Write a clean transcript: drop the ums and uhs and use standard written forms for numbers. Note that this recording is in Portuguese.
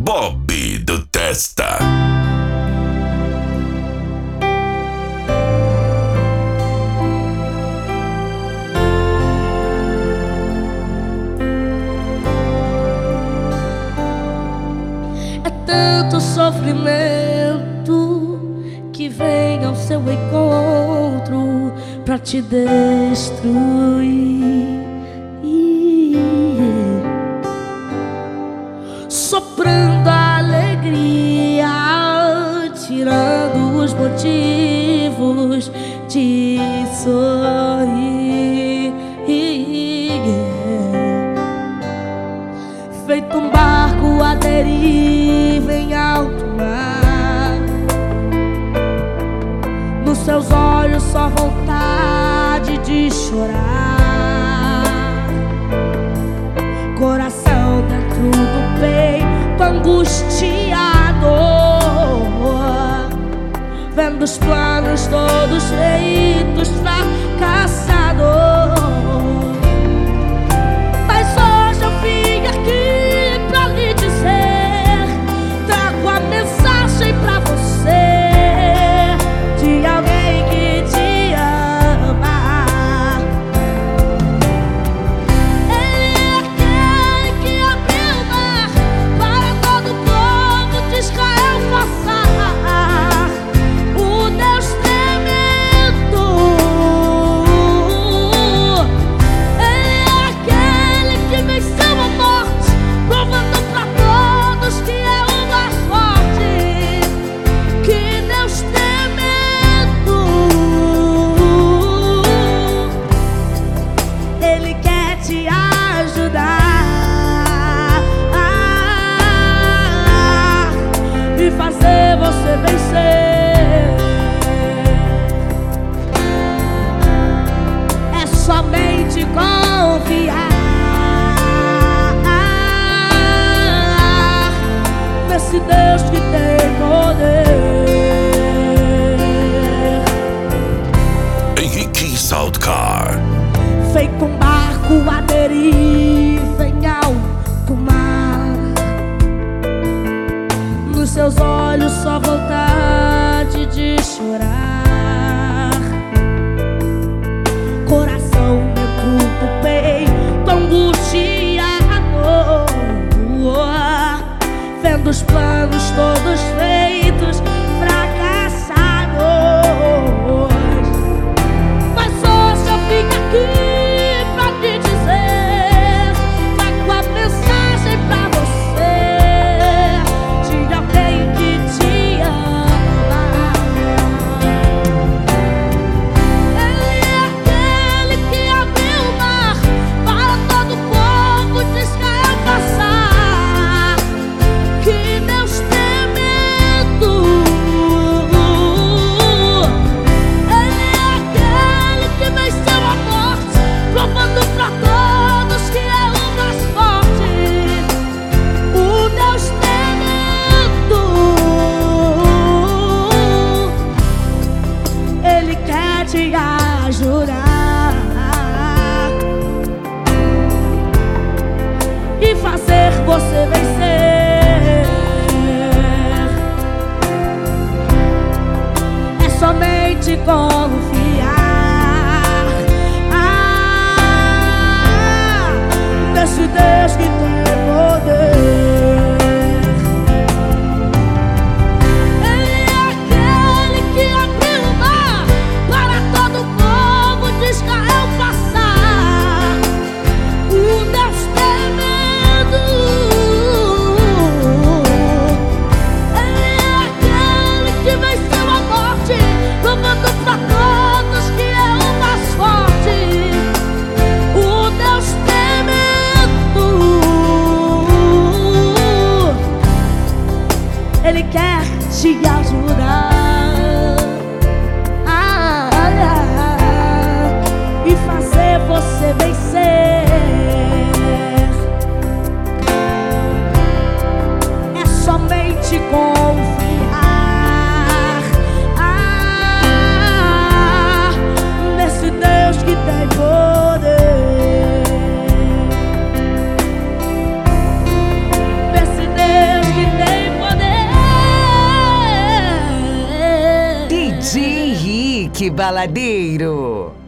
Bob do Testa. É tanto sofrimento que vem ao seu encontro pra te destruir, soprando a alegria, tirando os motivos de sorrir. Feito um barco à deriva em alto mar, nos seus olhos só vontade de chorar, coração dentro do peito angustiado, vendo os planos todos feitos, fracassados. Mas hoje eu vim aqui pra lhe dizer, trago a mensagem pra você, de alguém que te ama. Ele é aquele que abriu o mar para todo o povo de Israel passar, o Deus tremendo. Ele é aquele que venceu a morte, provando pra todos que é o mais forte. Que Deus tremendo. Ele quer te ajudar e fazer você vencer. É somente confiar nesse Deus que tem poder. Henrique Saltcar. Feito um barco à deriva em alto mar, nos seus olhos só vontade de chorar, coração dentro do peito angustiado, vendo os planos todos feitos, fracassados. Mas hoje eu vim aqui pra te dizer, trago a mensagem pra você, de alguém que te ama. Ele é aquele que abriu o mar para todo o povo de Israel passar. Que Deus tremendo. Ele é aquele que venceu a morte, provando pra todos que é o mais forte. O Deus tremendo. Ele quer te ajudar e fazer você vencer. É somente confiar nesse Deus que tem poder. Ele é aquele que abriu o mar para todo o povo de Israel passar, o Deus tremendo. Ele é aquele que venceu a morte, provando pra todos que é o mais forte. O Deus tremendo. Ele quer te ajudar e fazer você vencer. É somente confiar nesse Deus que tem poder. Nesse Deus que tem Henrique Baladeiro.